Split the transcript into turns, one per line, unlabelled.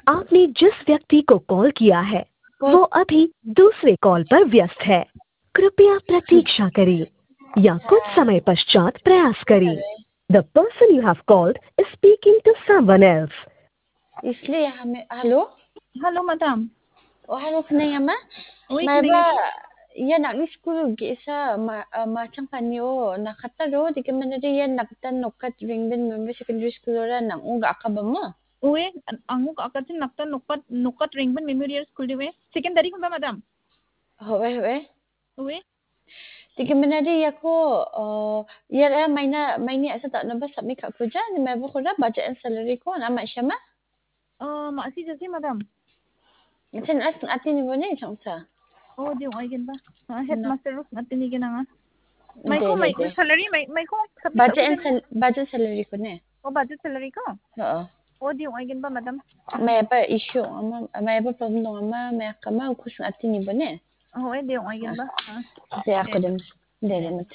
आपने जिस व्यक्ति को कॉल किया है वो अभी दूसरे कॉल पर व्यस्त है। कृपया प्रतीक्षा करें या कुछ समय पश्चात प्रयास करें। The person you have called is speaking to someone else.
इसलिए हमें हेलो
Hello, madam.
हेलो नहीं हमें
Oui,
मैं
kini.
ये nak स्कूल गेसा macam kanyo nakataro di kemana dia nak tan nokat ringbin member secondary school ora nang uga akabama
Oui, anguk akatin nakta nukat ringban memorial school diwe. Secondary ko ba, madam?
howe
Oui.
di kemana dia ko ya maini asa tak nambah submit kat kerja ni mai bukan budget and salary ko nama siapa
Maasi jasi, madam.
macam as atin ni boleh macam
Oh, di ay ba? Headmaster ro natin ni ginanga. May
Hindi,
ko may
hindi.
salary may ko submit
Budget salary ko na.
Oh, budget salary ko.
Oo.
Oh, di ay ba, madam?
May pa issue may pa problem ama may kama kus atin ni ba na?
Oh, di ay ba?
Hindi ako din. Hindi,